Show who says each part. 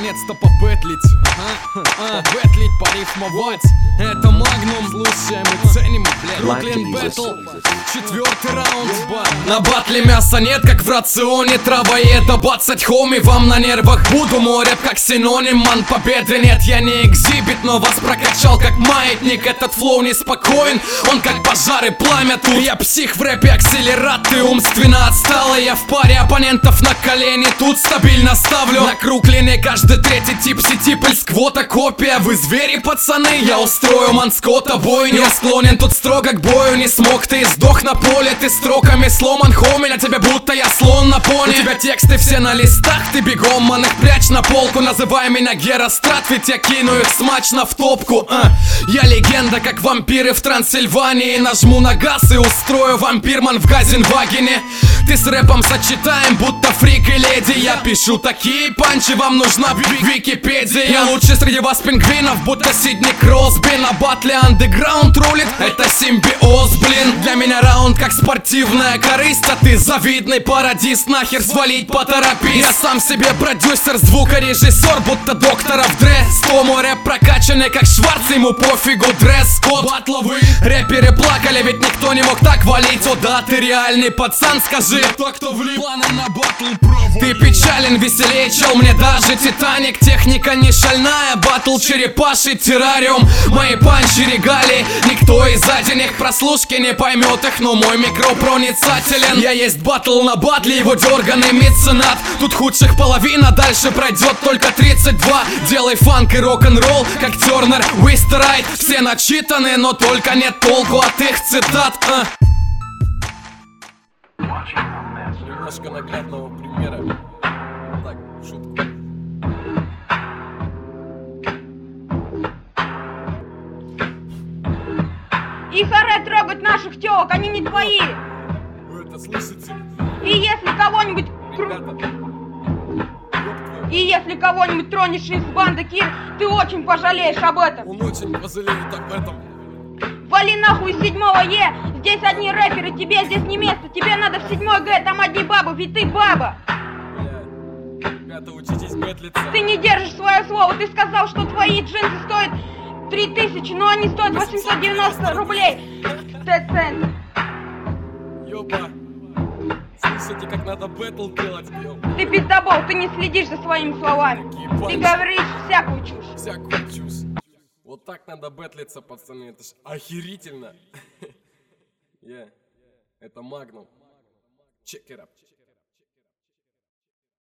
Speaker 1: наконец-то побэтлить. Побэтлить, порифмовать. Это Магнум, слушаем и ценим, блядь. Бруклин Бэтл, 4-й раунд. На батле мяса нет, как в рационе. Трава и это бацать, хоми, вам на нервах буду. Мой рэп как синоним, ман, победы нет. Я не экзибит, но вас прокачал как маятник. Этот флоу неспокоен, он как пожары, пламя тут. Я псих в рэпе, акселерат, ты умственно отсталый. Я в паре оппонентов на колени, тут стабильно ставлю. На круг линии каждый третий тип сети, пыльсквота, копия. Вы звери, пацаны, я устрою манскота бойню. Я склонен тут строго к бою, не смог ты и сдох на поле. Ты строками сломан, хоми, на тебя будто я слон на пони. У тебя тексты все на листах, ты бегом, ман, их прячь на полку. Называй меня Герострат, ведь я кину их смачно в топку. Я легенда, как вампиры в Трансильвании. Нажму на газ и устрою вампирман в Газенвагене. Ты с рэпом сочетаем, будто фрик и леди. Я пишу такие панчи, вам нужна Википедия. Я лучший среди вас пингвинов, будто Сидни Кросби. На батле андеграунд рулит, это симбиоз, блин. Для меня раунд как спортивная корысть, а ты завидный пародист, нахер свалить поторопись. Я сам себе продюсер, звукорежиссер, будто доктора в Дре. 100 мой рэп прокачанный, как Шварц, ему пофигу, дресс-код. Батловый рэперы плакали, ведь никто не мог так валить. О да, ты реальный пацан, скажи, тот, кто влип. Планы на батл проводит. Ты печален, веселее, чел, мне даже Титаник. Техника не шальная, батл черепаший террариум. Мои панчи регалии, никто из-за денег прослушки не поймет их, но мой микро проницателен. Я есть батл на батле, его дерганый меценат. Тут худших половина, дальше пройдет только 32. Делай фанк и рок-н-ролл, как Тернер, Уистерайт. Все начитаны, но только нет толку от их цитат. Немножко наглядного примера. Так, шутка.
Speaker 2: И харе трогать наших тёлок, они не твои.
Speaker 1: Вы это слышите?
Speaker 2: И если кого-нибудь... И если кого-нибудь тронешь из банды Кир, ты очень пожалеешь об этом.
Speaker 1: Он очень пожалеет об этом.
Speaker 2: Вали нахуй из 7-го Е. Здесь одни рэперы, тебе здесь не место. Тебе надо в 7-й Г, там одни бабы, ведь ты баба.
Speaker 1: Ребята, учитесь бэтлиться.
Speaker 2: Ты не держишь свое слово. Ты сказал, что твои джинсы стоят 3000, но они стоят 890 рублей. Т-цент.
Speaker 1: Ёба. Слушайте, как надо бэтл делать, ё.
Speaker 2: Ты пиздобол, ты не следишь за своими словами. Ты говоришь всякую чушь.
Speaker 1: Всякую чушь. Вот так надо бэтлиться, пацаны, это ж охерительно. Это Магнум. Check it up.